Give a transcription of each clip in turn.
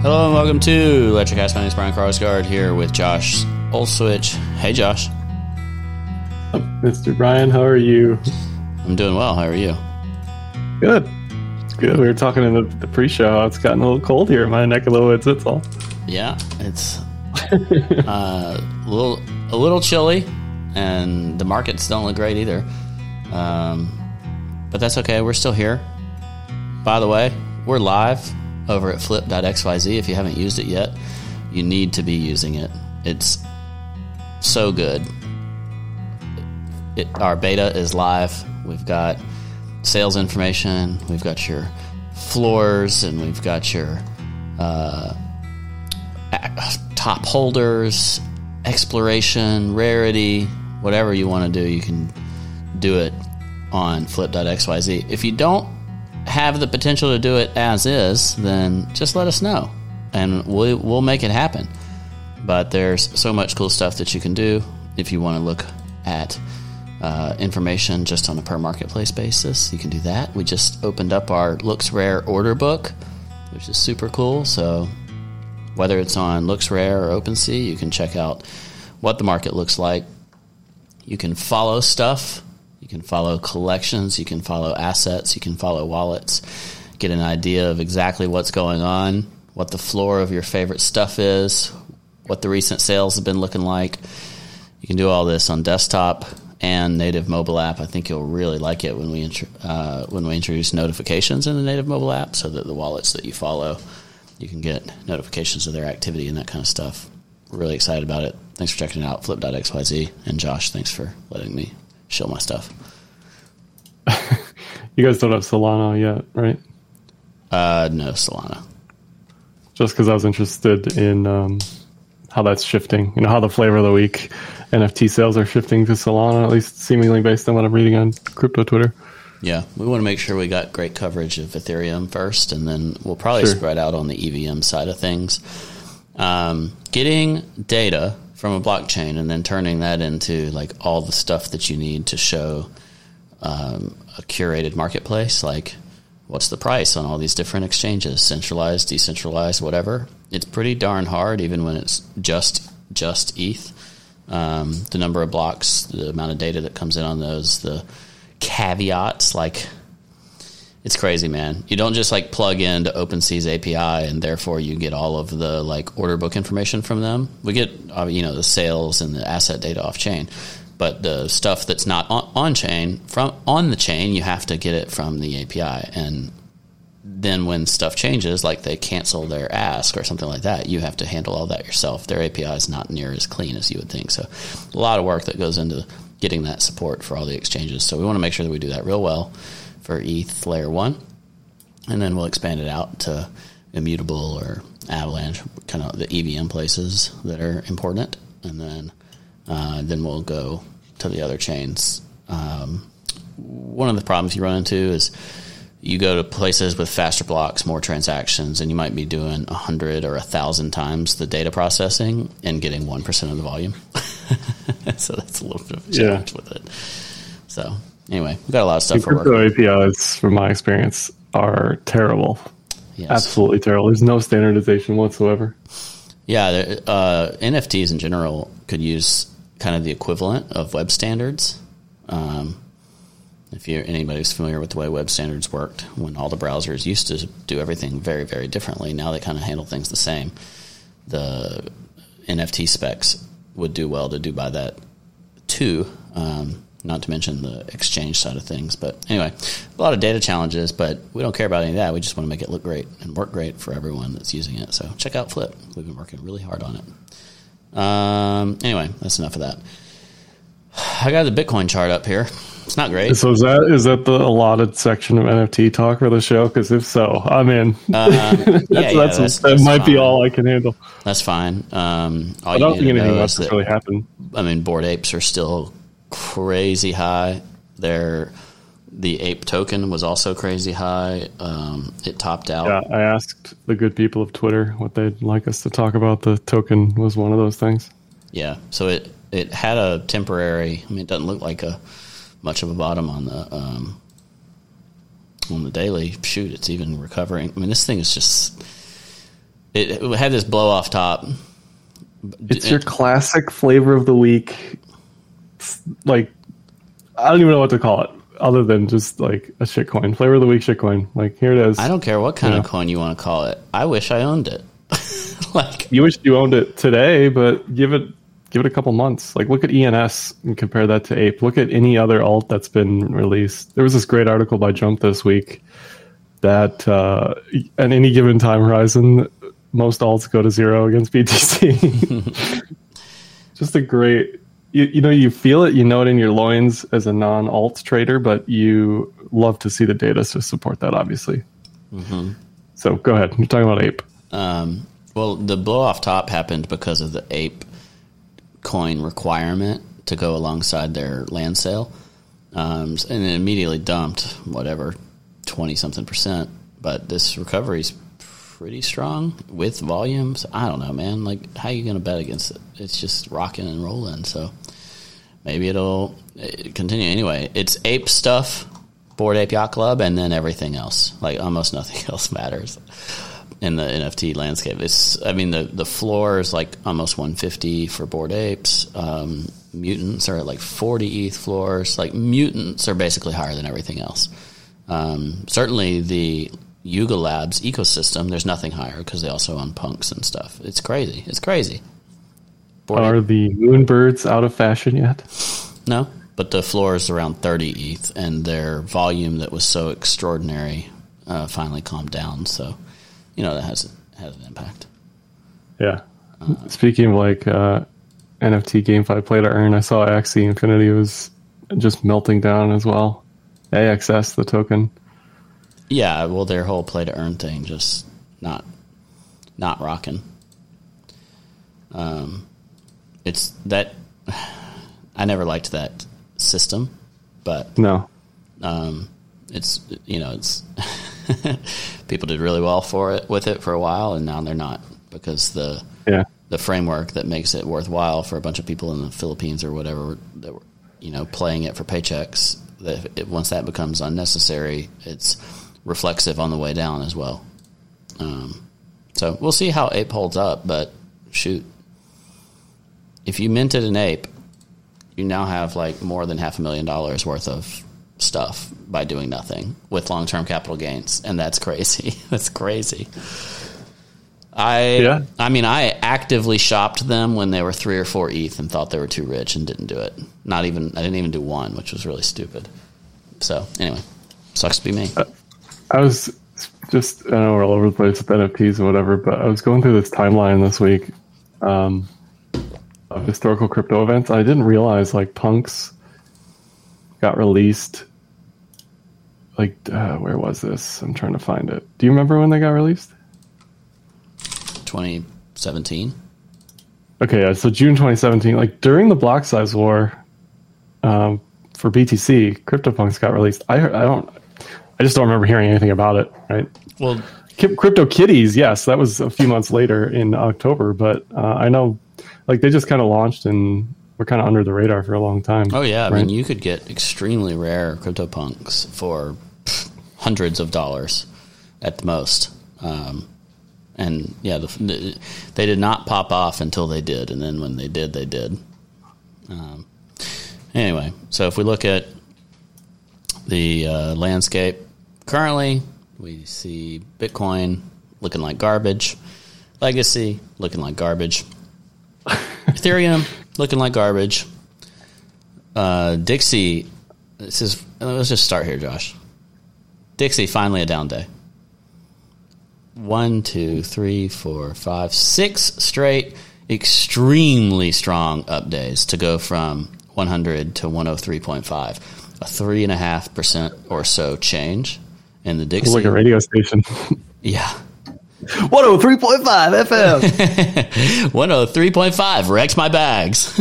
Hello and welcome to Electricast. My name is Brian Carsgaard here with Josh Olswich. Hey, Josh. Mr. Brian, how are you? I'm doing well. How are you? Good. Good. We were talking in the pre-show how it's gotten a little cold here in my neck of the woods. That's all. Yeah, it's a little chilly, and the markets don't look great either. But that's okay. We're still here. By the way, we're live over at flip.xyz. If you haven't used it yet, you need to be using it. It's so good. Our beta is live. We've got sales information. We've got your floors, and we've got your top holders, exploration, rarity, whatever you want to do, you can do it on flip.xyz. If you don't have the potential to do it as is, then just let us know and we'll make it happen. But there's so much cool stuff that you can do if you want to look at information just on a per marketplace basis. You can do that. We just opened up our Looks Rare order book, which is super cool. So whether it's on Looks Rare or OpenSea, you can check out what the market looks like. You can follow stuff. You can follow collections. You can follow assets. You can follow wallets. Get an idea of exactly what's going on, what the floor of your favorite stuff is, what the recent sales have been looking like. You can do all this on desktop and native mobile app. I think you'll really like it when we introduce notifications in the native mobile app, so that the wallets that you follow, you can get notifications of their activity and that kind of stuff. We're really excited about it. Thanks for checking it out, flip.xyz. And Josh, thanks for letting me show my stuff. You guys don't have Solana yet, right? No Solana. Just because I was interested in how that's shifting. You know, how the flavor of the week NFT sales are shifting to Solana, at least seemingly based on what I'm reading on crypto Twitter. Yeah, we want to make sure we got great coverage of Ethereum first, and then we'll probably spread out on the EVM side of things. Getting data from a blockchain and then turning that into like all the stuff that you need to show a curated marketplace, like what's the price on all these different exchanges, centralized, decentralized, whatever. It's pretty darn hard, even when it's just ETH. The number of blocks, the amount of data that comes in on those, the caveats, like it's crazy, man. You don't just like plug into OpenSea's API and therefore you get all of the like order book information from them. We get the sales and the asset data off chain, but the stuff that's not on chain, from on the chain, you have to get it from the API. And then when stuff changes, like they cancel their ask or something like that, you have to handle all that yourself. Their API is not near as clean as you would think. So a lot of work that goes into getting that support for all the exchanges. So we want to make sure that we do that real well for ETH layer 1, and then we'll expand it out to Immutable or Avalanche, kind of the EVM places that are important, and then we'll go to the other chains. One of the problems you run into is you go to places with faster blocks, more transactions, and you might be doing 100 or 1,000 times the data processing and getting 1% of the volume. So that's a little bit of a challenge with it. So anyway, we've got a lot of stuff for work. Crypto APIs, from my experience, are terrible. Yes. Absolutely terrible. There's no standardization whatsoever. Yeah, NFTs in general could use kind of the equivalent of web standards. If anybody who's familiar with the way web standards worked, when all the browsers used to do everything very, very differently, now they kind of handle things the same. The NFT specs would do well to do by that too, not to mention the exchange side of things. But anyway, a lot of data challenges, but we don't care about any of that. We just want to make it look great and work great for everyone that's using it. So check out Flip. We've been working really hard on it. Anyway, that's enough of that. I got the Bitcoin chart up here. It's not great. So is that the allotted section of NFT talk for the show? Because if so, I'm in. That might fine. Be all I can handle. That's fine. I don't think anything else has really happened. I mean, Bored Apes are still crazy high. The ape token was also crazy high. It topped out. Yeah, I asked the good people of Twitter what they'd like us to talk about. The token was one of those things. Yeah, so it had a temporary. I mean, it doesn't look like much of a bottom on the daily. Shoot, it's even recovering. I mean, this thing is just it had this blow off top. It's your classic flavor of the week. Like, I don't even know what to call it other than just like a shitcoin. Flavor of the week shitcoin. Like, here it is. I don't care what kind of coin you want to call it. I wish I owned it. Like, you wish you owned it today, but give it a couple months. Like, look at ENS and compare that to Ape. Look at any other alt that's been released. There was this great article by Jump this week that at any given time horizon, most alts go to zero against BTC. Just a great, you feel it, you know it in your loins as a non-alt trader, but you love to see the data to support that, obviously. Mm-hmm. So go ahead. You're talking about Ape. Well, the blow off top happened because of the Ape coin requirement to go alongside their land sale. And it immediately dumped, whatever, 20-something%. But this recovery's pretty strong with volumes. I don't know, man. Like, how are you going to bet against it? It's just rocking and rolling. So maybe it'll continue. Anyway, it's Ape stuff, Bored Ape Yacht Club, and then everything else. Like, almost nothing else matters in the NFT landscape. The floor is like almost 150 for Bored Apes. Mutants are at like 40 ETH floors. Like, mutants are basically higher than everything else. Certainly the Yuga Labs ecosystem, there's nothing higher because they also own punks and stuff. It's crazy. Are the Moonbirds out of fashion yet? No, but the floor is around 30 ETH, and their volume that was so extraordinary finally calmed down. So, that has an impact. Yeah. Speaking of like NFT GameFi play to earn, I saw Axie Infinity was just melting down as well. AXS, the token. Yeah, well, their whole play to earn thing just not rocking. It's that I never liked that system, but no, it's people did really well with it for a while, and now they're not, because the framework that makes it worthwhile for a bunch of people in the Philippines or whatever that were playing it for paychecks. Once that becomes unnecessary, it's reflexive on the way down as well. So we'll see how Ape holds up, but shoot, if you minted an Ape, you now have like more than $500,000 worth of stuff by doing nothing with long-term capital gains, and that's crazy. That's crazy. I actively shopped them when they were 3 or 4 ETH and thought they were too rich and didn't do it. I didn't even do one, which was really stupid. So anyway, sucks to be me. I was just, I know we're all over the place with NFTs and whatever, but I was going through this timeline this week of historical crypto events. I didn't realize like punks got released. Like, where was this? I'm trying to find it. Do you remember when they got released? 2017. Okay, yeah, so June 2017, like during the block size war for BTC, CryptoPunks got released. I just don't remember hearing anything about it, right? Well, CryptoKitties, yes, that was a few months later in October, but I know like they just kind of launched and were kind of under the radar for a long time. Oh yeah, right? I mean, you could get extremely rare CryptoPunks for hundreds of dollars at the most. And yeah, they did not pop off until they did, and then when they did, they did. Anyway, so if we look at the landscape currently, we see Bitcoin looking like garbage, Legacy looking like garbage, Ethereum looking like garbage. Dixie, let's just start here, Josh. Dixie, finally a down day. 1, 2, 3, 4, 5, 6 straight extremely strong up days to go from 100 to 103.5, a 3.5% or so change in the Dixie. It's like a radio station. Yeah. 103.5 FM. 103.5 wrecks my bags.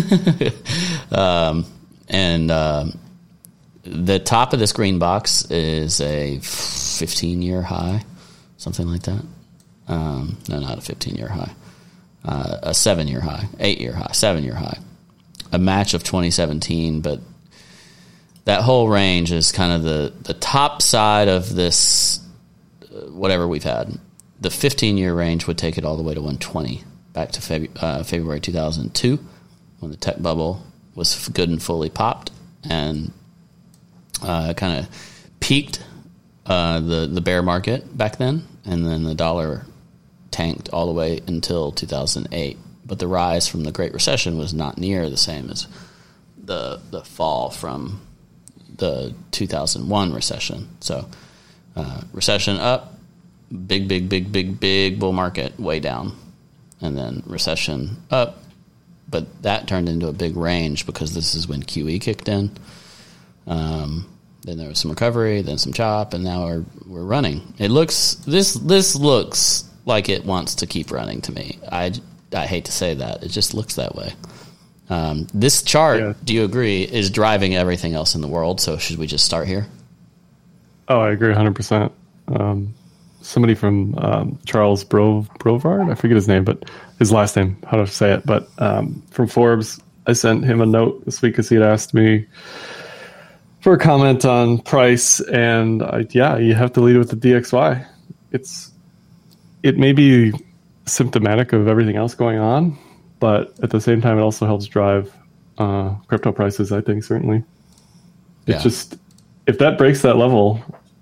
And the top of this green box is a 15-year high. Something like that. No, not a 15-year high. A 7-year high, 8-year high, 7-year high. A match of 2017, but that whole range is kind of the top side of this, whatever we've had. the 15-year range would take it all the way to 120, back to February 2002, when the tech bubble was good and fully popped, and kind of peaked the bear market back then, and then the dollar tanked all the way until 2008. But the rise from the Great Recession was not near the same as the fall from the 2001 recession. So recession up, big bull market, way down, and then recession up. But that turned into a big range because this is when QE kicked in. Then there was some recovery, then some chop, and now we're running. This looks like it wants to keep running to me. I hate to say that. It just looks that way. This chart, do you agree, is driving everything else in the world, so should we just start here? Oh, I agree 100%. Somebody from Charles Brovard, I forget his name, but his last name, how to say it, but from Forbes, I sent him a note this week because he had asked me for a comment on price, and you have to lead with the DXY. It may be symptomatic of everything else going on, but at the same time, it also helps drive crypto prices, I think, certainly. It's just, if that breaks that level,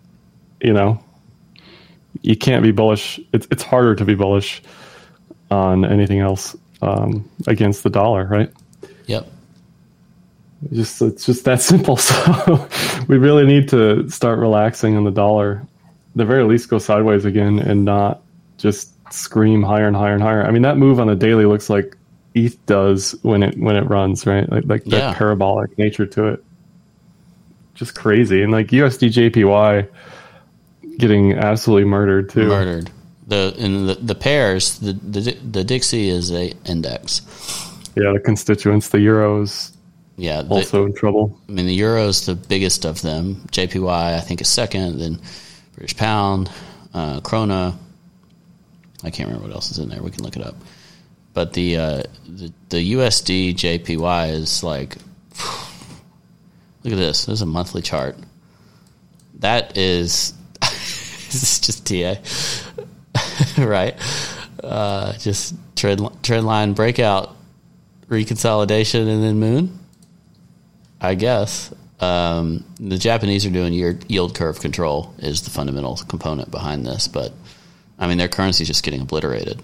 you can't be bullish. It's harder to be bullish on anything else against the dollar, right? Yep. It's just that simple. So we really need to start relaxing on the dollar. At the very least, go sideways again and not just scream higher and higher and higher. I mean, that move on the daily looks like ETH does when it runs, right? Like that parabolic nature to it. Just crazy. And like USD JPY getting absolutely murdered too. The pairs, the Dixie is a index. Yeah, the constituents, the euros. Yeah, also in trouble. I mean, the euro's the biggest of them. JPY, I think, is second. Then British pound, krona. I can't remember what else is in there. We can look it up. But the USD JPY is like, look at this. This is a monthly chart. That is, this is just TA, right? Just trend line breakout, reconsolidation, and then moon, I guess. The Japanese are doing yield curve control is the fundamental component behind this, but I mean, their currency is just getting obliterated.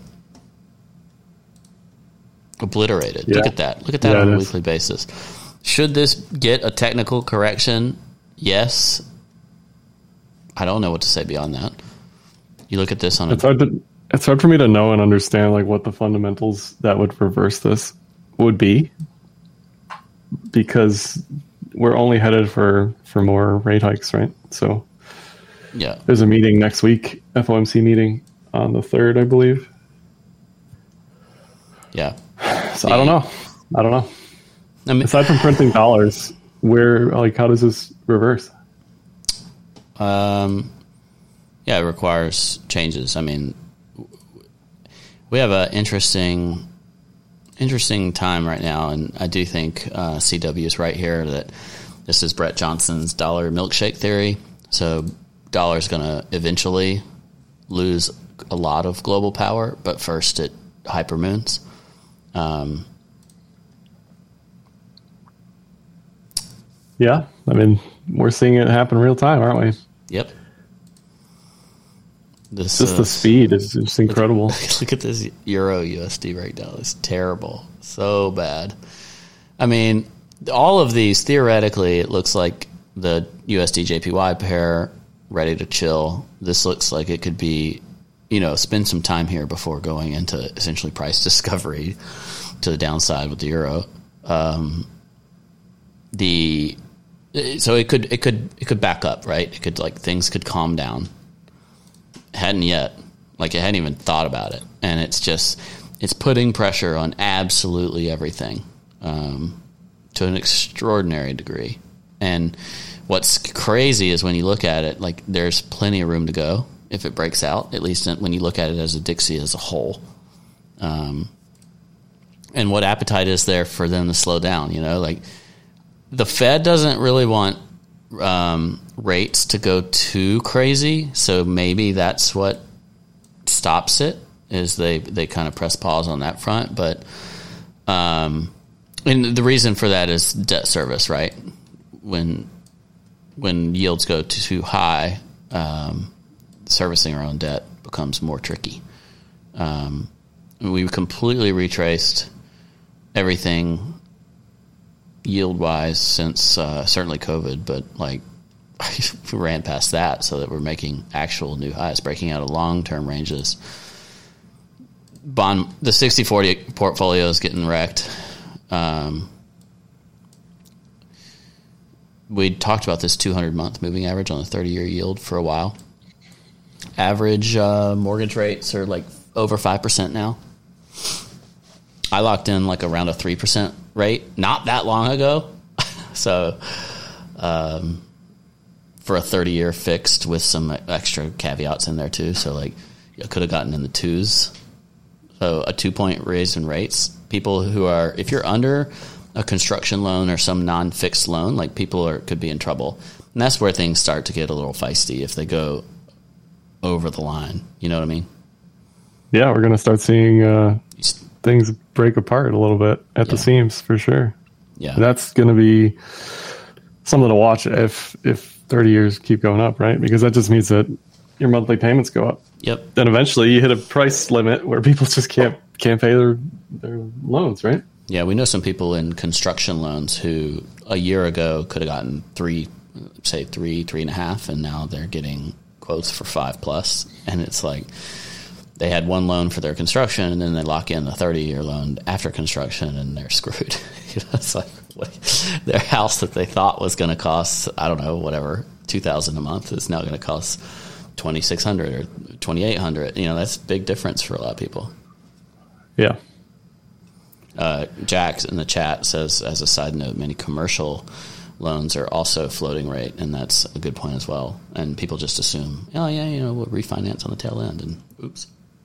Yeah. Look at that on a weekly basis. Should this get a technical correction? Yes. I don't know what to say beyond that. You look at this on it's hard for me to know and understand like what the fundamentals that would reverse this would be, because we're only headed for more rate hikes, right? So yeah, there's a meeting next week, FOMC meeting on the 3rd, I believe. Yeah. So I don't know. I mean, aside from printing dollars, how does this reverse? Yeah, it requires changes. I mean, we have an interesting time right now, and I do think CW is right here that this is Brett Johnson's dollar milkshake theory. So dollar is going to eventually lose a lot of global power, but first it hypermoons. Yeah, I mean, we're seeing it happen real time, aren't we? Yep. Just the speed is just incredible. Look at this Euro USD right now. It's terrible. So bad. I mean, all of these, theoretically, it looks like the USD JPY pair ready to chill. This looks like it could be, spend some time here before going into essentially price discovery to the downside with the Euro. So it could back up, right? It could, things could calm down. Hadn't yet. It hadn't even thought about it. And it's putting pressure on absolutely everything to an extraordinary degree. And what's crazy is when you look at it, there's plenty of room to go if it breaks out, at least when you look at it as a Dixie as a whole. And what appetite is there for them to slow down, the Fed doesn't really want rates to go too crazy, so maybe that's what stops it is they kind of press pause on that front. But and the reason for that is debt service, right? When yields go too high, servicing our own debt becomes more tricky. We've completely retraced everything yield-wise since certainly COVID, but like we ran past that so that we're making actual new highs, breaking out of long-term ranges. The 60-40 portfolio is getting wrecked. We talked about this 200-month moving average on the 30-year yield for a while. Average mortgage rates are like over 5% now. I locked in like around a 3% rate not that long ago. So for a 30-year fixed with some extra caveats in there too. So like I could have gotten in the twos. So a 2-point raise in rates. People who are, if you're under a construction loan or some non-fixed loan, like people could be in trouble. And that's where things start to get a little feisty if they go over the line. You know what I mean? Yeah, we're going to start seeing things break apart a little bit at the seams for sure. Yeah. And that's going to be something to watch if 30 years keep going up, right? Because that just means that your monthly payments go up. Yep. Then eventually you hit a price limit where people just can't pay their loans, right? Yeah, we know some people in construction loans who a year ago could have gotten 3.5, and now they're getting quotes for 5+. And it's like they had one loan for their construction, and then they lock in a 30-year loan after construction, and they're screwed. It's like their house that they thought was going to cost, I don't know, whatever, $2,000 a month is now going to cost $2,600 or $2,800. That's a big difference for a lot of people. Yeah. Jack in the chat says, as a side note, many commercial loans are also floating rate, and that's a good point as well. And people just assume, oh yeah, we'll refinance on the tail end, and oops.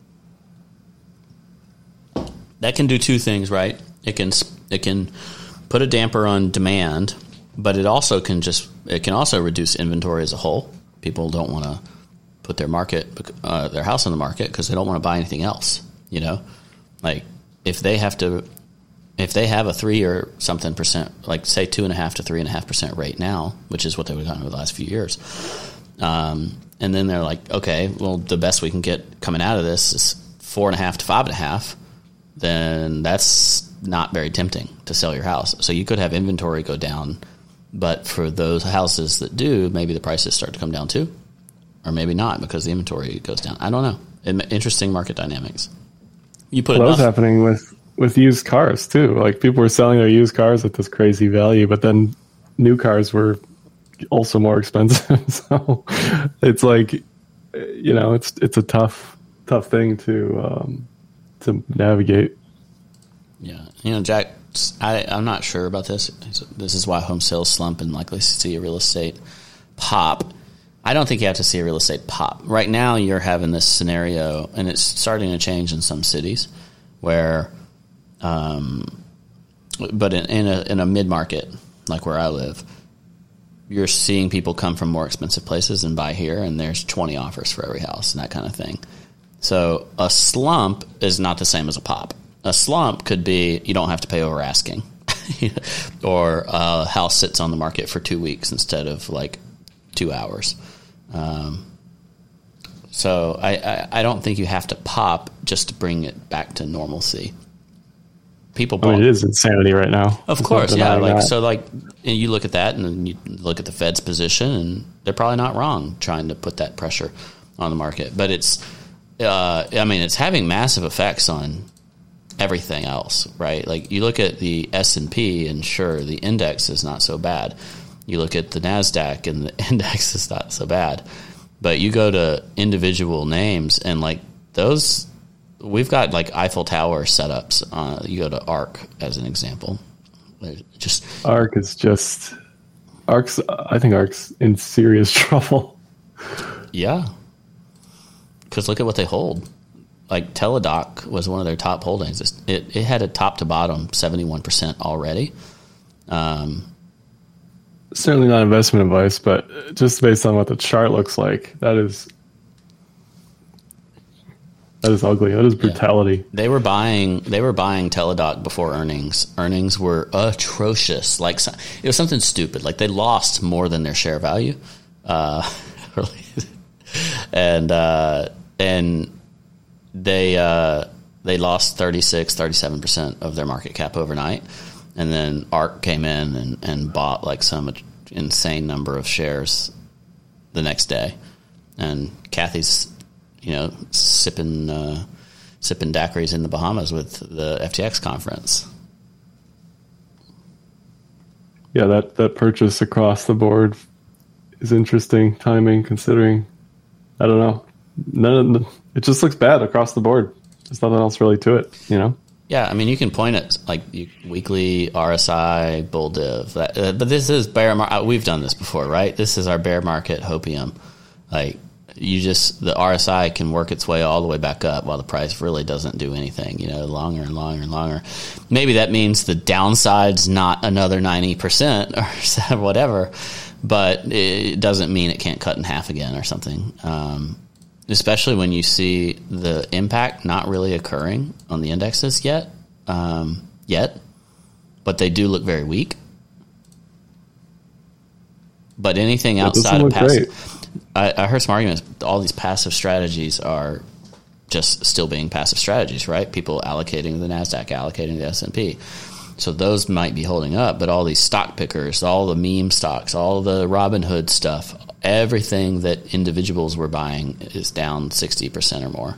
That can do two things, right? It can put a damper on demand, but it can also reduce inventory as a whole. People don't want to put their house on the market because they don't want to buy anything else. Like if they have a 3 or something percent, like say 2.5 to 3.5% rate now, which is what they've gotten over the last few years, and then they're like, okay, well, the best we can get coming out of this is 4.5 to 5.5. Then that's not very tempting to sell your house. So you could have inventory go down, but for those houses that do, maybe the prices start to come down too, or maybe not because the inventory goes down. I don't know. Interesting market dynamics. You put that was happening with used cars too. Like people were selling their used cars at this crazy value, but then new cars were also more expensive. So it's like, it's a tough thing to navigate. Yeah. Jack, I'm not sure about this. This is why home sales slump and likely see a real estate pop. I don't think you have to see a real estate pop. Right now you're having this scenario, and it's starting to change in some cities where, but in a mid-market, like where I live, you're seeing people come from more expensive places and buy here, and there's 20 offers for every house and that kind of thing. So a slump is not the same as a pop. A slump could be you don't have to pay over asking, or a house sits on the market for 2 weeks instead of like 2 hours. So I don't think you have to pop just to bring it back to normalcy. People bought, it is insanity right now. Of course, yeah. So you look at that, and then you look at the Fed's position, and they're probably not wrong trying to put that pressure on the market. But it's having massive effects on everything else, right? Like you look at the S&P, and sure, the index is not so bad. You look at the NASDAQ, and the index is not so bad. But you go to individual names, and like those, we've got like Eiffel Tower setups. You go to ARK as an example. ARK's I think ARK's in serious trouble. Yeah. Because look at what they hold. Like Teladoc was one of their top holdings. It had a top to bottom 71% already. Certainly not investment advice, but just based on what the chart looks like, that is That is ugly. That is brutality. Yeah. They were buying Teladoc before earnings. Earnings were atrocious. Like, it was something stupid. Like, they lost more than their share value. And they lost 37% of their market cap overnight. And then ARK came in and bought like some insane number of shares the next day. And Kathy's, sipping daiquiris in the Bahamas with the FTX conference. Yeah, that purchase across the board is interesting timing, considering, I don't know, it just looks bad across the board. There's nothing else really to it, Yeah, I mean, you can point at like weekly RSI, bull div, but this is bear market. We've done this before, right? This is our bear market hopium. Like, the RSI can work its way all the way back up while the price really doesn't do anything, longer and longer and longer. Maybe that means the downside's not another 90% or whatever, but it doesn't mean it can't cut in half again or something. Especially when you see the impact not really occurring on the indexes yet, but they do look very weak. But anything outside of passive, I heard some arguments. All these passive strategies are just still being passive strategies, right? People allocating the NASDAQ, allocating the S&P. So those might be holding up, but all these stock pickers, all the meme stocks, all the Robinhood stuff, everything that individuals were buying is down 60% or more.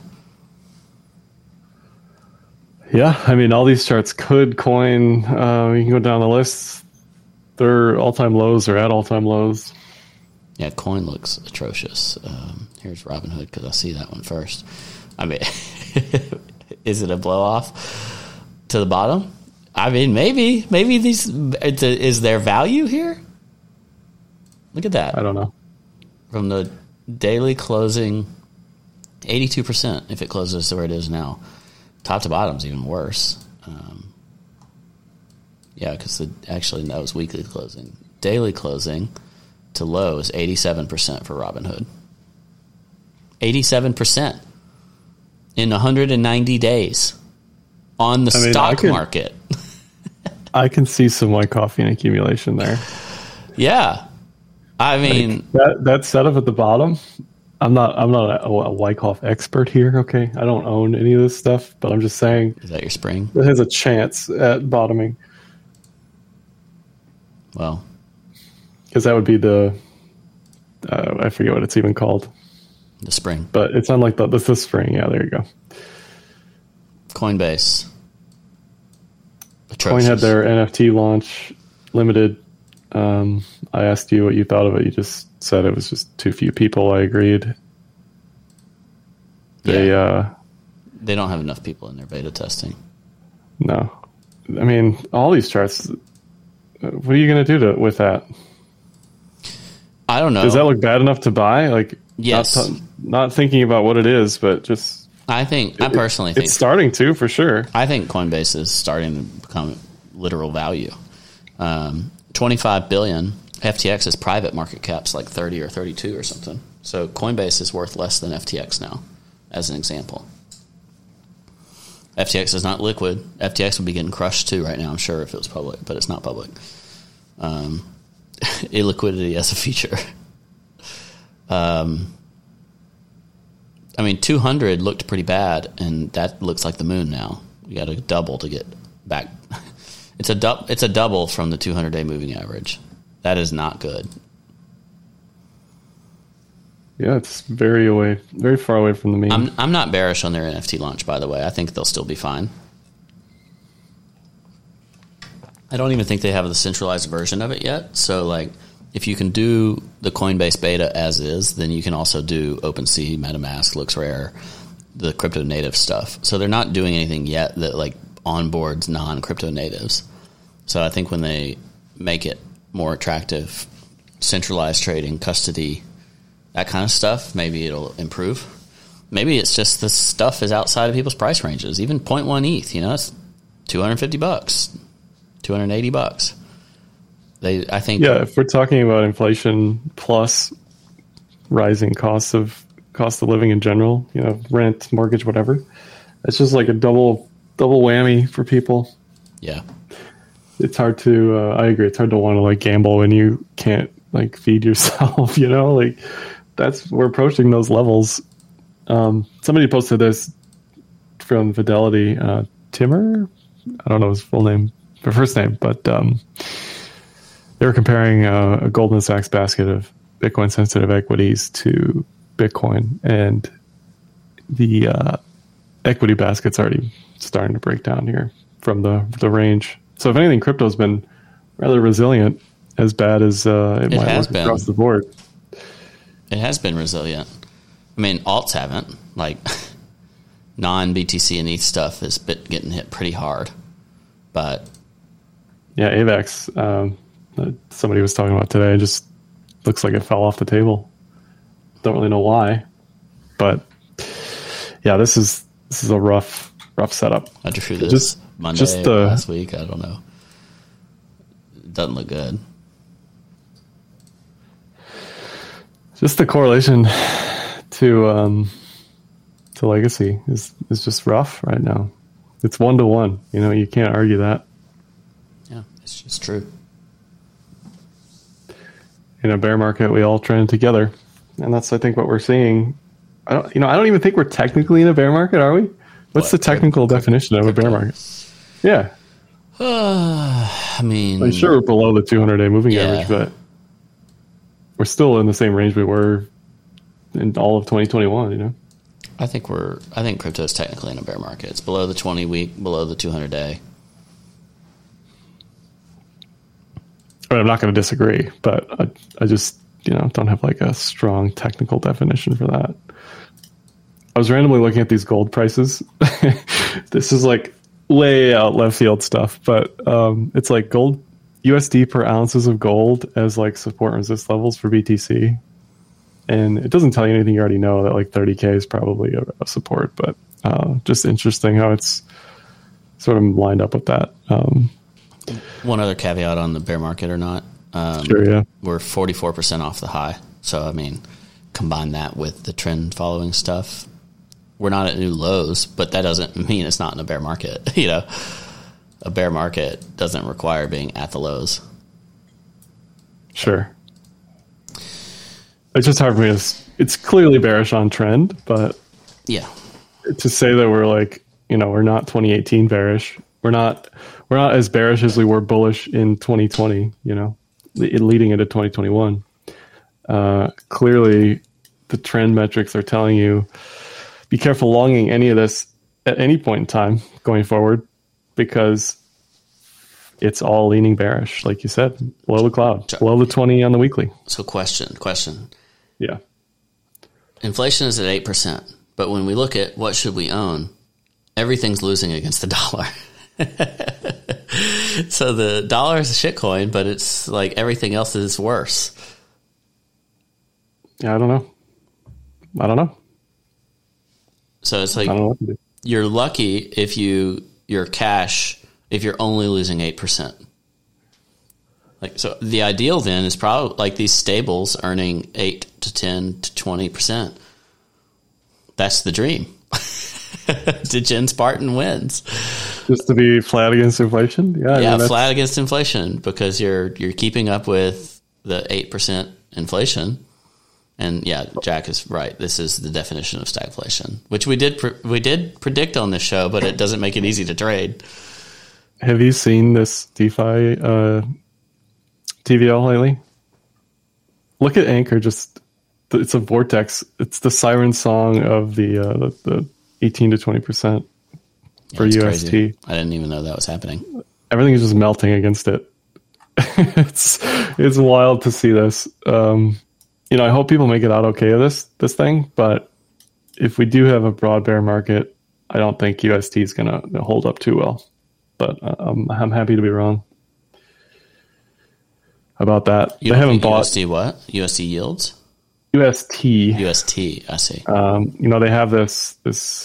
Yeah, I mean, all these charts could coin. You can go down the list. Their all-time lows are at all-time lows. Yeah, coin looks atrocious. Here's Robinhood because I see that one first. I mean, is it a blow-off to the bottom? I mean, maybe is there value here? Look at that. I don't know. From the daily closing, 82% if it closes where it is now. Top to bottom is even worse. Because actually that was weekly closing. Daily closing to low is 87% for Robinhood. 87% in 190 days on the stock market. I can see some white coffee and accumulation there. Yeah. I mean, that setup at the bottom, I'm not a Wyckoff expert here, okay? I don't own any of this stuff, but I'm just saying. Is that your spring? It has a chance at bottoming. Well. Because that would be I forget what it's even called. The spring. But it's unlike the spring. Yeah, there you go. Coinbase. Coin had their NFT launch limited. I asked you what you thought of it. You just said it was just too few people. I agreed. They don't have enough people in their beta testing. No. I mean, all these charts, what are you going to do with that? I don't know. Does that look bad enough to buy? Like, yes. Not thinking about what it is, but just... I personally think... It's starting to, for sure. I think Coinbase is starting to become literal value. 25 billion. FTX's private market cap's like 30 or 32 or something. So Coinbase is worth less than FTX now, as an example. FTX is not liquid. FTX would be getting crushed too right now, I'm sure, if it was public, but it's not public. Illiquidity as a feature. I mean, 200 looked pretty bad, and that looks like the moon now. You got to double to get back. It's a double from the 200-day moving average. That is not good. Yeah, it's very far away from the mean. I'm not bearish on their NFT launch, by the way. I think they'll still be fine. I don't even think they have the centralized version of it yet. So, like, if you can do the Coinbase beta as is, then you can also do OpenSea, MetaMask, LooksRare, the crypto native stuff. So they're not doing anything yet that like onboards non-crypto natives. So I think when they make it more attractive, centralized trading, custody, that kind of stuff, maybe it'll improve. Maybe it's just this stuff is outside of people's price ranges. Even 0.1 ETH, it's $250, $280. I think. Yeah, if we're talking about inflation plus rising costs of cost of living in general, rent, mortgage, whatever. It's just like a double whammy for people. Yeah. It's hard to, I agree. It's hard to want to like gamble when you can't like feed yourself, like we're approaching those levels. Somebody posted this from Fidelity, Timmer. I don't know his full name or first name, but they were comparing a Goldman Sachs basket of Bitcoin sensitive equities to Bitcoin, and the equity basket's already starting to break down here from the range. So if anything, crypto's been rather resilient, as bad as it might look across the board. It has been resilient. I mean, alts haven't. Like, non-BTC and ETH stuff has been getting hit pretty hard. But yeah, AVAX, somebody was talking about today, just looks like it fell off the table. Don't really know why, but yeah, this is a rough setup. I drew this Monday last week. I don't know. It doesn't look good. Just the correlation to legacy is just rough right now. It's 1-to-1. You can't argue that. Yeah, it's just true. In a bear market, we all trend together, and that's I think what we're seeing. I don't even think we're technically in a bear market, are we? What's the technical definition of a bear market? Yeah. I mean, I'm sure we're below the 200-day moving average, but we're still in the same range we were in all of 2021. I think crypto is technically in a bear market. It's below the 20-week, below the 200-day. I'm not going to disagree, but I just don't have like a strong technical definition for that. I was randomly looking at these gold prices. This is like way out left field stuff, but it's like gold USD per ounces of gold as like support and resist levels for BTC. And it doesn't tell you anything you already know, that like 30K is probably a support, but just interesting how it's sort of lined up with that. One other caveat on the bear market or not. Sure, yeah. We're 44% off the high. So, I mean, combine that with the trend following stuff. We're not at new lows, but that doesn't mean it's not in a bear market. A bear market doesn't require being at the lows. Sure. It's just hard for me it's clearly bearish on trend, but yeah, to say that we're like, we're not 2018 bearish. We're not as bearish as we were bullish in 2020, leading into 2021. Clearly the trend metrics are telling you, be careful longing any of this at any point in time going forward, because it's all leaning bearish, like you said, below the cloud, below the 20 on the weekly. So question. Yeah. Inflation is at 8%, but when we look at what should we own, everything's losing against the dollar. So the dollar is a shitcoin, but it's like everything else is worse. Yeah, I don't know. So it's like you're lucky if your cash, if you're only losing 8%. Like, so the ideal then is probably like these stables earning 8 to 10 to 20%. That's the dream. Jen Spartan wins. Just to be flat against inflation? Yeah, flat against inflation, because you're keeping up with the 8% inflation. And yeah, Jack is right. This is the definition of stagflation, which we did predict on this show, but it doesn't make it easy to trade. Have you seen this DeFi TVL lately? Look at Anchor. It's a vortex. It's the siren song of the 18 to 20% for UST. Crazy. I didn't even know that was happening. Everything is just melting against it. It's wild to see this. I hope people make it out okay with this thing, but if we do have a broad bear market, I don't think UST is going to hold up too well. But I'm happy to be wrong about that. They haven't bought USD what? USD yields? UST. I see. They have this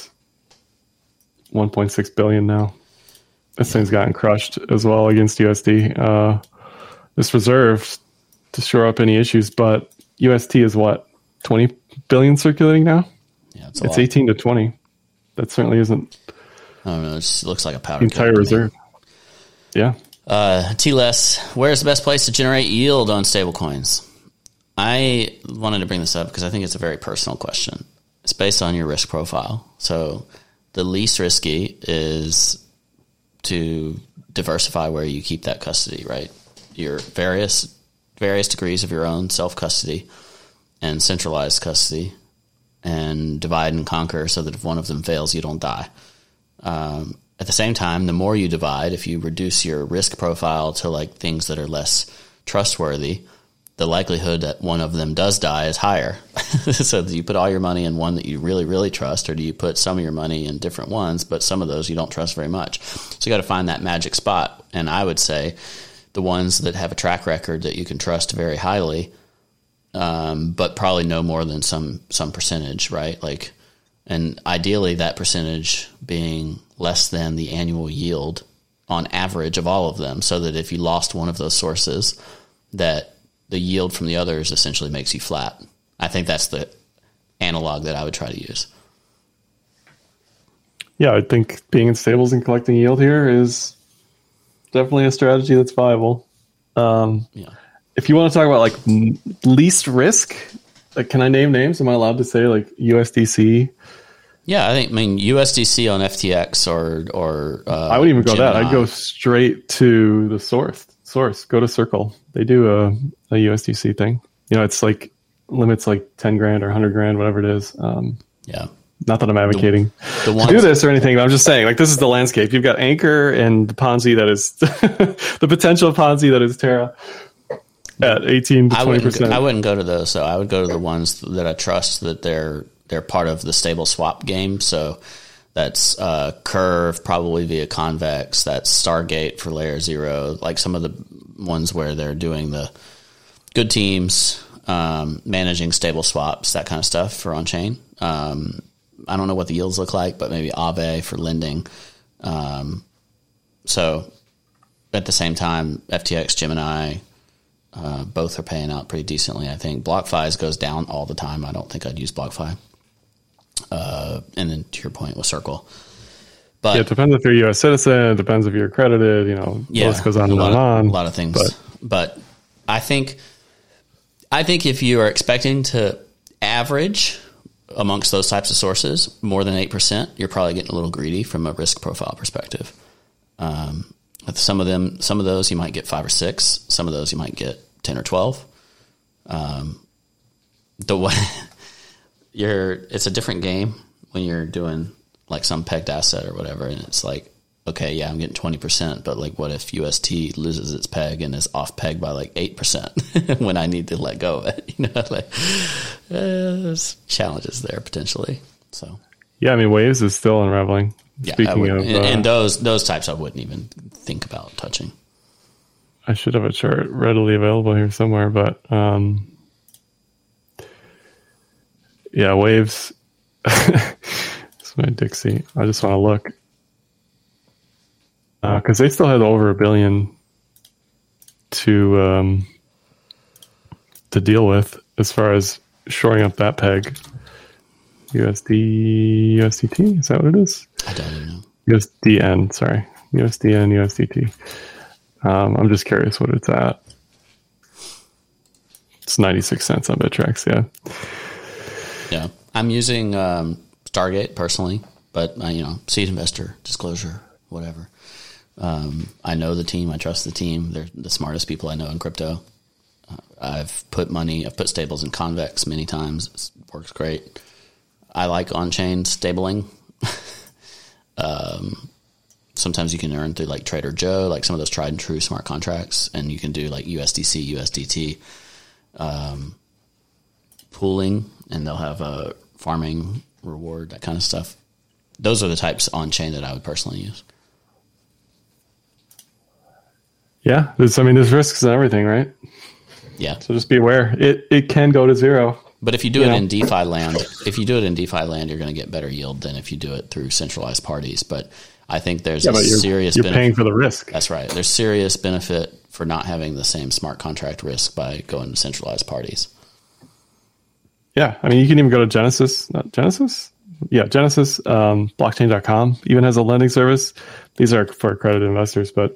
1.6 billion now. This thing's gotten crushed as well against USD. This reserve to shore up any issues, but UST is what, 20% billion circulating now. Yeah, it's 18 to 20. That certainly isn't. I don't know. It looks like a powder entire reserve. Yeah. T-Less, where's the best place to generate yield on stablecoins? I wanted to bring this up because I think it's a very personal question. It's based on your risk profile. So the least risky is to diversify where you keep that custody, right? Your various degrees of your own self-custody and centralized custody, and divide and conquer so that if one of them fails, you don't die. At the same time, the more you divide, if you reduce your risk profile to like things that are less trustworthy, the likelihood that one of them does die is higher. So do you put all your money in one that you really, really trust, or do you put some of your money in different ones, but some of those you don't trust very much? So you got to find that magic spot. And I would say the ones that have a track record that you can trust very highly, but probably no more than some percentage, right? Like, and ideally that percentage being less than the annual yield on average of all of them, so that if you lost one of those sources, that the yield from the others essentially makes you flat. I think that's the analog that I would try to use. Yeah, I think being in stables and collecting yield here is definitely a strategy that's viable. If you want to talk about like least risk, like, can I name names? Am I allowed to say like USDC? Yeah, I mean USDC on FTX or I wouldn't even go Gemini. that. I'd go straight to the source. Go to Circle. They do a USDC thing. You know, it's like limits like 10 grand or 100 grand, whatever it is. Yeah. Not that I'm advocating the to do this or anything, but I'm just saying, like, this is the landscape. You've got Anchor and the Ponzi that is the potential Ponzi that is Terra at 18 to 20%. I wouldn't go to those. So I would go to the ones that I trust that they're part of the stable swap game. So that's Curve, probably via Convex. That's Stargate for Layer 0. Like some of the ones where they're doing the good teams, managing stable swaps, that kind of stuff for on-chain. I don't know what the yields look like, but maybe Aave for lending. So at the same time, FTX, Gemini, both are paying out pretty decently, I think. BlockFi goes down all the time. I don't think I'd use BlockFi. And then to your point with Circle. But yeah, it depends if you're a U.S. citizen. It depends if you're accredited. You know, the list goes on and on. A lot of things. But I think if you are expecting to average amongst those types of sources more than 8%, you're probably getting a little greedy from a risk profile perspective. With some of those you might get 5 or 6. Some of those you might get 10 or 12. It's a different game when you're doing like some pegged asset or whatever, and it's like, okay, yeah, I'm getting 20%, but like, what if UST loses its peg and is off peg by like 8% when I need to let go of it? You know, like there's challenges there potentially. So yeah, I mean, Waves is still unraveling. Yeah, Speaking of, and those types I wouldn't even think about touching. I should have a chart readily available here somewhere, but yeah, Waves. It's my Dixie. I just want to look because they still had over $1 billion to deal with as far as shoring up that peg. USDT, is that what it is? I don't even know. USDN, sorry. USDN, USDT. I'm just curious what it's at. It's 96 cents on Bittrex, yeah. Yeah. I'm using Stargate personally, but seed investor, disclosure, whatever. I know the team. I trust the team. They're the smartest people I know in crypto. I've put stables in Convex many times. It works great. I like on-chain stabling. Sometimes you can earn through like Trader Joe, like some of those tried and true smart contracts, and you can do like USDC, USDT pooling, and they'll have a farming reward, that kind of stuff. Those are the types on-chain that I would personally use. Yeah, there's risks and everything, right? Yeah. So just be aware. It can go to zero. But if you do it in DeFi land, you're going to get better yield than if you do it through centralized parties. But I think there's serious you're benefit. Paying for the risk. That's right. There's serious benefit for not having the same smart contract risk by going to centralized parties. Yeah, I mean, you can even go to Genesis, not Genesis? Yeah, Genesis, blockchain.com even has a lending service. These are for accredited investors, but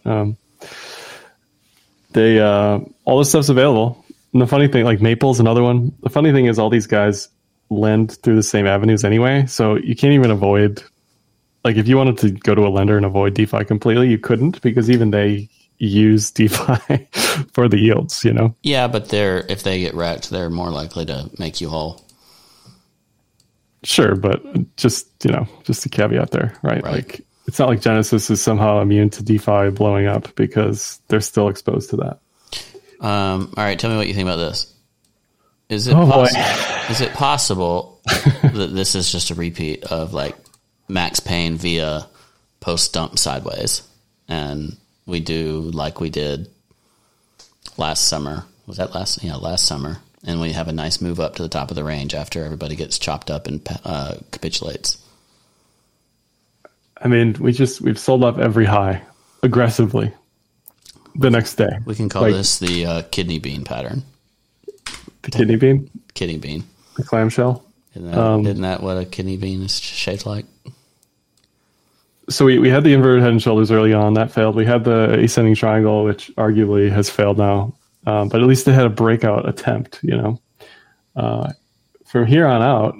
they all this stuff's available. And the funny thing, like Maple's another one. The funny thing is all these guys lend through the same avenues anyway, so you can't even avoid, like if you wanted to go to a lender and avoid DeFi completely, you couldn't, because even they use DeFi for the yields, you know? Yeah, but if they get wrecked, they're more likely to make you whole. Sure, but just a caveat there, right? Like, it's not like Genesis is somehow immune to DeFi blowing up, because they're still exposed to that. All right, tell me what you think about this. Is it possible that this is just a repeat of like Max Payne via post dump sideways, and we do like we did last summer? Was that last summer? And we have a nice move up to the top of the range after everybody gets chopped up and capitulates. I mean, we've sold off every high aggressively the next day. We can call this the kidney bean pattern. The kidney bean? Kidney bean. The clamshell? Isn't that what a kidney bean is shaped like? So we had the inverted head and shoulders early on. That failed. We had the ascending triangle, which arguably has failed now. But at least it had a breakout attempt, From here on out,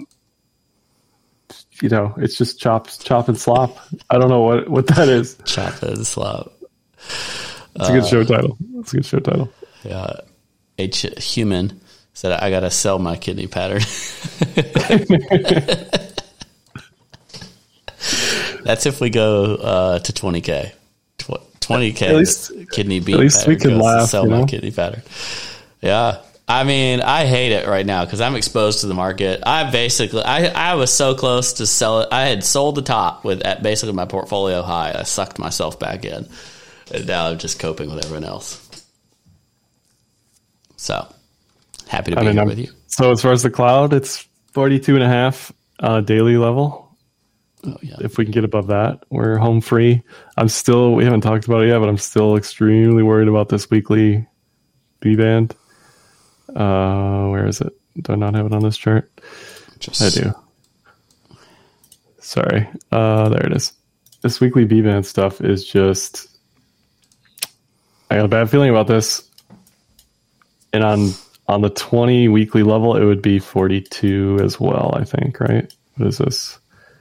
it's just chop and slop. I don't know what that is. Chop and slop. It's a good show title. Yeah. Human said, I got to sell my kidney pattern. That's if we go to 20K. 20K at least, kidney bean. At least we can laugh. Sell my kidney pattern. Yeah. I mean, I hate it right now because I'm exposed to the market. I was so close to sell it. I had sold the top at basically my portfolio high. I sucked myself back in. And now I'm just coping with everyone else. So happy to be here with you. So as far as the cloud, it's 42.5 on a daily level. Oh, yeah. If we can get above that, we're home free. We haven't talked about it yet, but I'm still extremely worried about this weekly B-band. Where is it? Do I not have it on this chart? I do. Sorry. There it is. This weekly B-band stuff is just... I got a bad feeling about this. And on the 20 weekly level, it would be 42 as well, I think, right? What is this?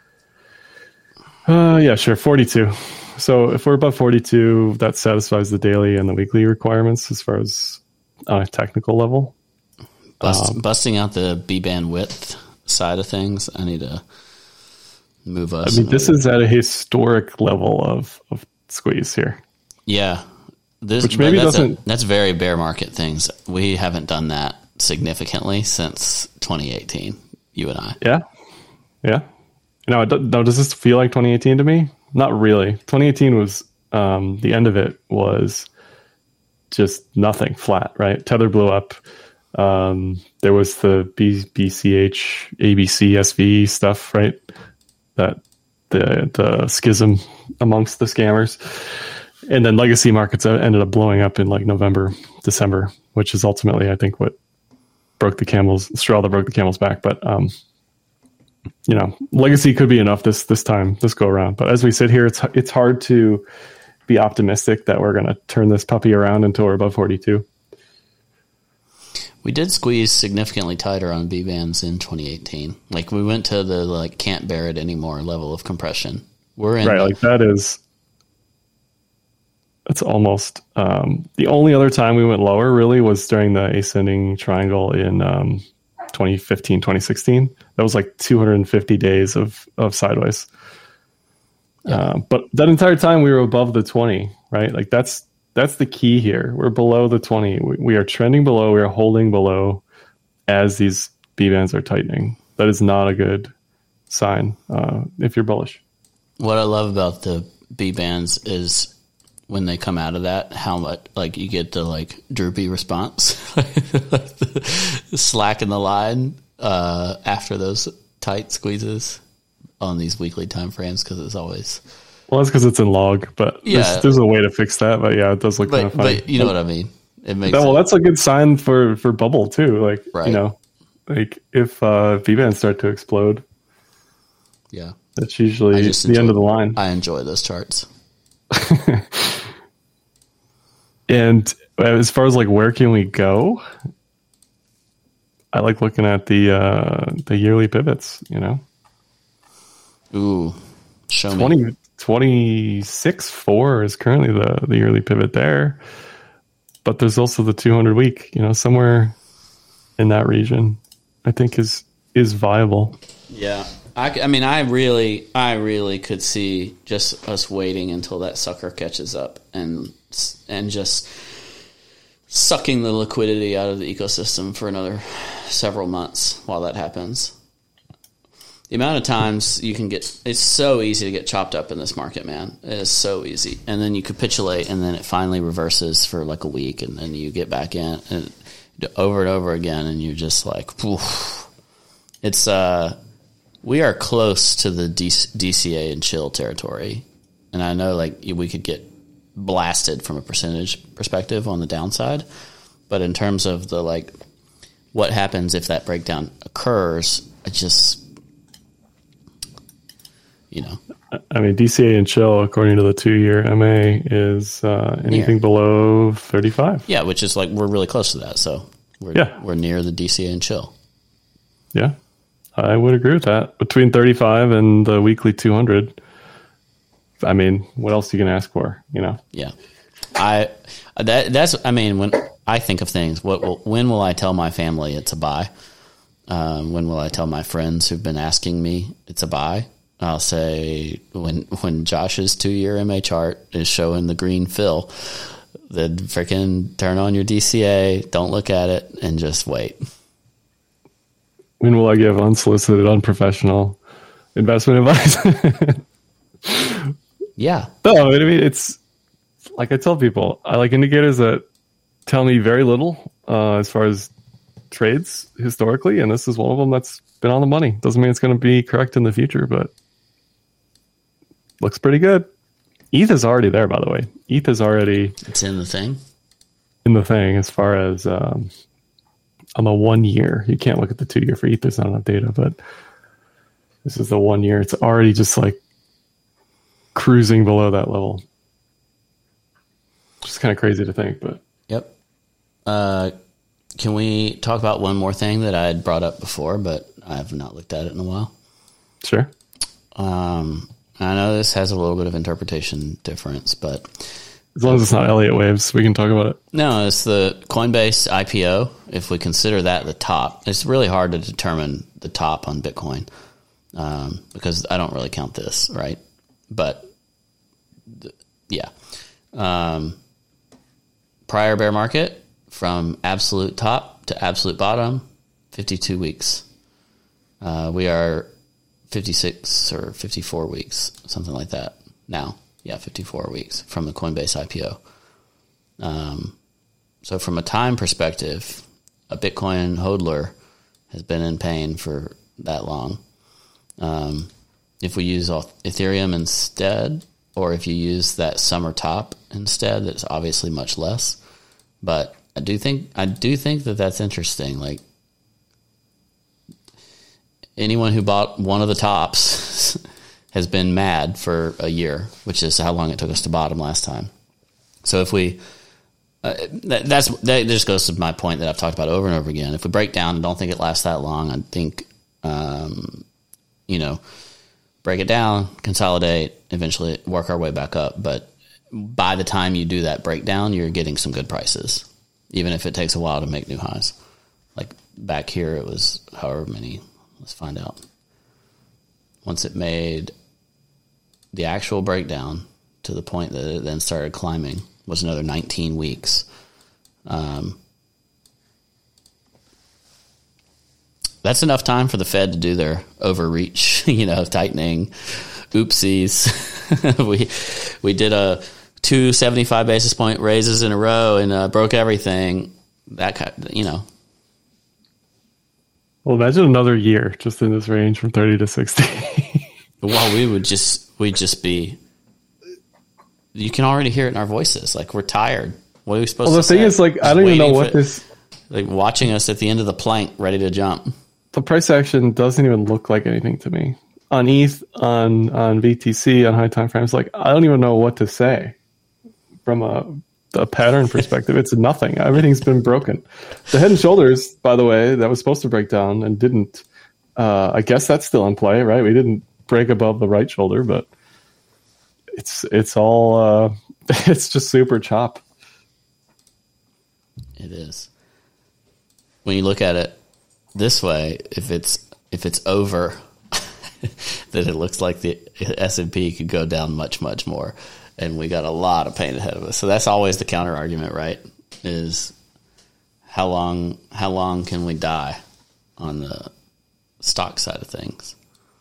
Yeah, sure, 42. So if we're above 42, that satisfies the daily and the weekly requirements as far as on a technical level. Busting out the B-band width side of things, I need to move us. I mean, this is at a historic level of squeeze here. Yeah. Which maybe that's very bear market things. We haven't done that significantly since 2018, you and I. Yeah. Now, does this feel like 2018 to me? Not really. 2018 was, the end of it was just nothing, flat, right? Tether blew up. There was the BCH, ABC, SV stuff, right? That the schism amongst the scammers. And then legacy markets ended up blowing up in like November, December, which is ultimately, I think, what broke the straw that broke the camel's back. But, legacy could be enough this go around. But as we sit here, it's hard to be optimistic that we're going to turn this puppy around until we're above 42. We did squeeze significantly tighter on B-bands in 2018. Like we went to the can't bear it anymore level of compression. We're in that's almost the only other time we went lower really was during the ascending triangle in 2015, 2016. That was like 250 days of sideways. Yeah. But that entire time we were above the 20, right? Like that's the key here. We're below the 20. We are trending below. We are holding below as these B-bands are tightening. That is not a good sign if you're bullish. What I love about the B-bands is when they come out of that, how much you get the droopy response, the slack in the line after those tight squeezes on these weekly time frames, because it's always... Well, that's because it's in log, but there's a way to fix that. But yeah, it does look kind of funny. But you know what I mean? It makes that's a good sign for bubble too. Right. Like if V-bands start to explode, yeah, that's usually the end of the line. I enjoy those charts. And as far as like where can we go, I like looking at the yearly pivots. Ooh, show me. 26.4 is currently the yearly pivot there, but there's also the 200 week. Somewhere in that region, I think is viable. Yeah. I mean, I really could see just us waiting until that sucker catches up and just sucking the liquidity out of the ecosystem for another several months while that happens. The amount of times you can it's so easy to get chopped up in this market, man. It is so easy. And then you capitulate and then it finally reverses for like a week and then you get back in and over and over again and you're just like, poof. It's, we are close to the DCA and chill territory. And I know like we could get blasted from a percentage perspective on the downside. But in terms of the like, what happens if that breakdown occurs, it just, I mean, DCA and chill, according to the 2-year MA, is anything below 35. Yeah, which is like, we're really close to that. So we're near the DCA and chill. Yeah, I would agree with that. Between 35 and the weekly 200, I mean, what else are you going to ask for, Yeah. When I think of things, when will I tell my family it's a buy? When will I tell my friends who've been asking me it's a buy? I'll say when Josh's 2-year MA chart is showing the green fill, then freaking turn on your DCA, don't look at it, and just wait. When will I give unsolicited, unprofessional investment advice? Yeah. No, I mean, it's like I tell people, I like indicators that tell me very little as far as trades historically, and this is one of them that's been on the money. Doesn't mean it's going to be correct in the future, but looks pretty good. ETH is already there, by the way. ETH is already... It's in the thing? In the thing, as far as on the 1 year. You can't look at the 2 year for ETH. There's not enough data, but this is the 1 year. It's already just like cruising below that level. It's kind of crazy to think, but... Yep. Can we talk about one more thing that I had brought up before, but I have not looked at it in a while? Sure. I know this has a little bit of interpretation difference, but... As long as it's not Elliott waves, we can talk about it. No, it's the Coinbase IPO. If we consider that the top, it's really hard to determine the top on Bitcoin because I don't really count this, right? But, yeah. Prior bear market, from absolute top to absolute bottom, 52 weeks. We are 56 or 54 weeks, something like that now. Yeah, 54 weeks from the Coinbase IPO. So from a time perspective, a Bitcoin hodler has been in pain for that long. If we use Ethereum instead, or if you use that summer top instead, it's obviously much less. But I do think that that's interesting. Like anyone who bought one of the tops has been mad for a year, which is how long it took us to bottom last time. So if we, that just goes to my point that I've talked about over and over again. If we break down, I don't think it lasts that long. I think, break it down, consolidate, eventually work our way back up. But by the time you do that breakdown, you're getting some good prices, even if it takes a while to make new highs. Like back here, it was however many. Let's find out. Once it made the actual breakdown to the point that it then started climbing was another 19 weeks. That's enough time for the Fed to do their overreach, tightening, oopsies. we did a 275 basis point raises in a row and broke everything. That kind, Well, imagine another year just in this range from 30 to 60. Well, we'd just be. You can already hear it in our voices. Like we're tired. What are we supposed to say? Well, the thing is, like, I don't even know what this. Like watching us at the end of the plank, ready to jump. The price action doesn't even look like anything to me. On ETH, on VTC, on high time frames, like I don't even know what to say from a pattern perspective. It's nothing. Everything's been broken. The head and shoulders, by the way, that was supposed to break down and didn't. I guess that's still in play, right? We didn't break above the right shoulder, but it's all it's just super chop. It is. When you look at it this way, if it's over, then it looks like the S&P could go down much, much more. And we got a lot of pain ahead of us. So that's always the counter argument, right? Is how long can we die on the stock side of things?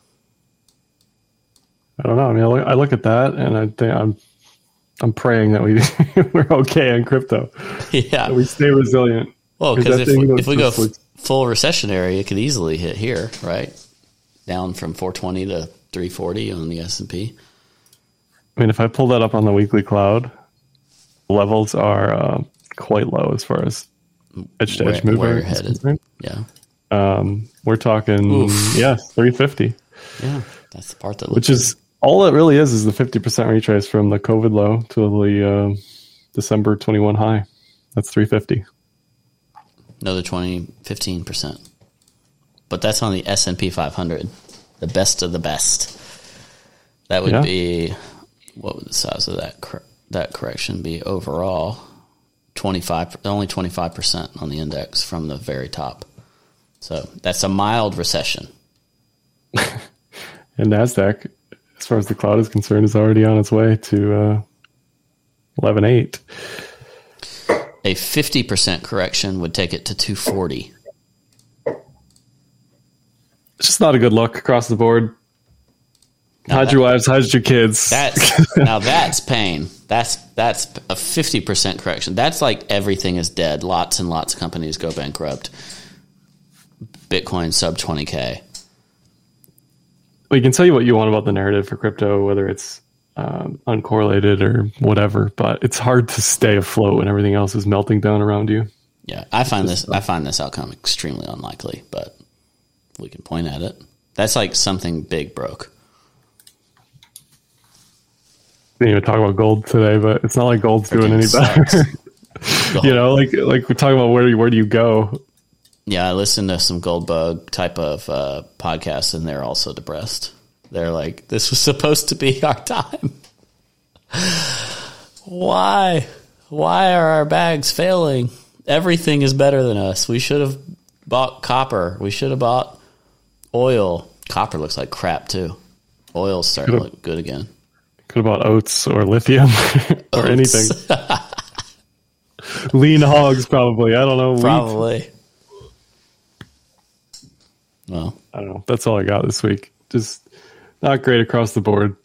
I don't know. I mean, I look at that and I think I'm praying that we're okay on crypto. Yeah, that we stay resilient. Well, because if we go full recessionary, it could easily hit here, right? Down from 420 to 340 on the S&P. I mean, if I pull that up on the weekly cloud, levels are quite low as far as edge to edge movement. Where you're headed. Yeah. We're talking, 350. Yeah, that's the part that which is all it really is the 50% retrace from the COVID low to the December 21 high. That's 350. Another 15%. But that's on the S&P 500, the best of the best. That would be, what would the size of that correction be overall? Only 25% on the index from the very top. So that's a mild recession. And NASDAQ, as far as the cloud is concerned, is already on its way to 11.8. A 50% correction would take it to 240. It's just not a good look across the board. Hide your wives, hide your kids. Now that's pain. That's a 50% correction. That's like everything is dead. Lots and lots of companies go bankrupt. Bitcoin sub 20K. Well, you can tell you what you want about the narrative for crypto, whether it's uncorrelated or whatever, but it's hard to stay afloat when everything else is melting down around you. Yeah, I find this outcome extremely unlikely, but we can point at it. That's like something big broke. We didn't even talk about gold today, but it's not like gold's doing any better. You know, like we're talking about where do you go? Yeah, I listened to some Goldbug type of podcasts, and they're also depressed. They're like, this was supposed to be our time. Why? Why are our bags failing? Everything is better than us. We should have bought copper. We should have bought oil. Copper looks like crap, too. Oil's starting to look good again. Could have bought oats or lithium or anything. Lean hogs, probably. I don't know. Probably. Wheat. Well, I don't know. That's all I got this week. Just not great across the board.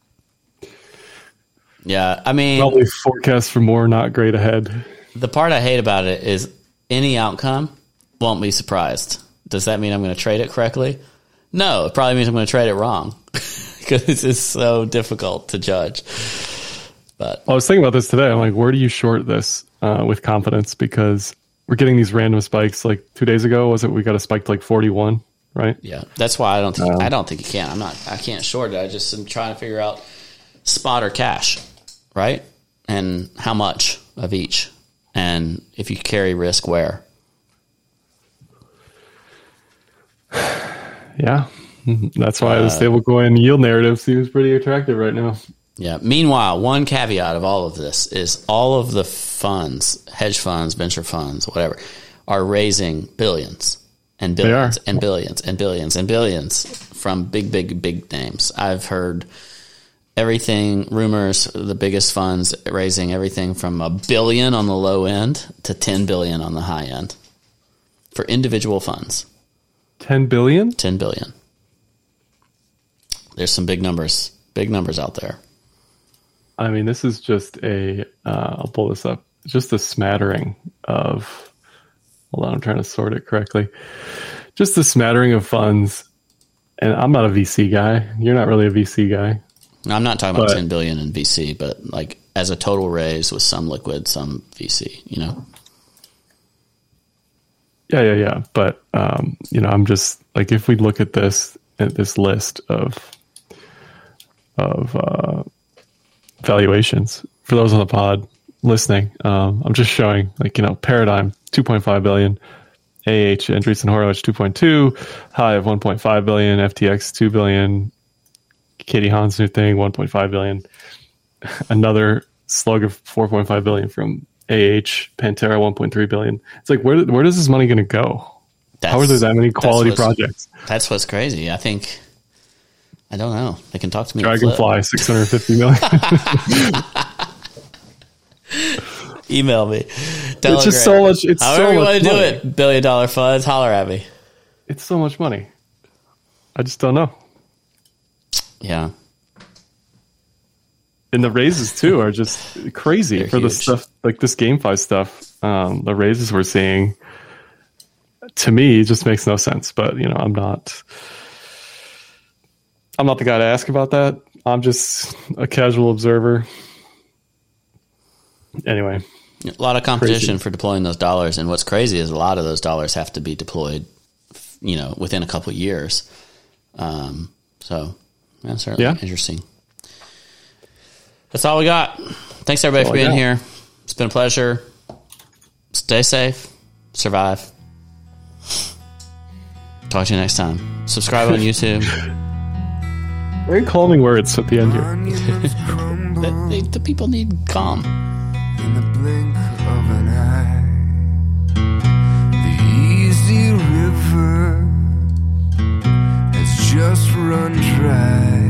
Yeah, I mean, probably forecast for more not great ahead. The part I hate about it is any outcome won't be surprised. Does that mean I'm going to trade it correctly? No, it probably means I'm going to trade it wrong because it's so difficult to judge. But I was thinking about this today. I'm like, where do you short this with confidence? Because we're getting these random spikes. Like 2 days ago, was it? We got a spike to like 41, right? Yeah, that's why I don't think you can. I can't short it. I just am trying to figure out spot or cash, right? And how much of each, and if you carry risk where. Yeah, that's why the stablecoin yield narrative seems pretty attractive right now. Yeah. Meanwhile, one caveat of all of this is all of the funds, hedge funds, venture funds, whatever, are raising billions and billions and billions and billions and billions from big names. I've heard everything, rumors, the biggest funds raising everything from $1 billion on the low end to $10 billion on the high end for individual funds. 10 billion? 10 billion. There's some big numbers out there. I mean, this is just I'll pull this up, just a smattering of, hold on, I'm trying to sort it correctly. Just a smattering of funds. And I'm not a VC guy. You're not really a VC guy. I'm not talking about 10 billion in VC, but like as a total raise with some liquid, some VC, you know? Yeah. But I'm just like, if we look at this list of valuations for those on the pod listening, I'm just showing Paradigm 2.5 billion, Andreessen Horowitz 2.2, Hive 1.5 billion, FTX 2 billion, Katie Hahn's new thing 1.5 billion, another slug of 4.5 billion from Pantera 1.3 billion. It's like, where does this money going to go? How are there that many quality projects? That's what's crazy. I don't know. They can talk to me. Dragonfly 650 million. Email me. Telegram. It's just so much. It's however so you much want to do money. it. $1 billion funds. Holler at me. It's so much money. I just don't know. Yeah. And the raises too are just crazy. They're for huge. The stuff like this GameFi stuff. The raises we're seeing, to me, it just makes no sense. But I'm not the guy to ask about that. I'm just a casual observer. Anyway, a lot of competition for deploying those dollars, and what's crazy is a lot of those dollars have to be deployed, within a couple of years. So that's certainly interesting. That's all we got. Thanks everybody for being here. It's been a pleasure. Stay safe. Survive. Talk to you next time. Subscribe on YouTube. Very calming words at the end here. The people need calm. In the blink of an eye, the easy river has just run dry.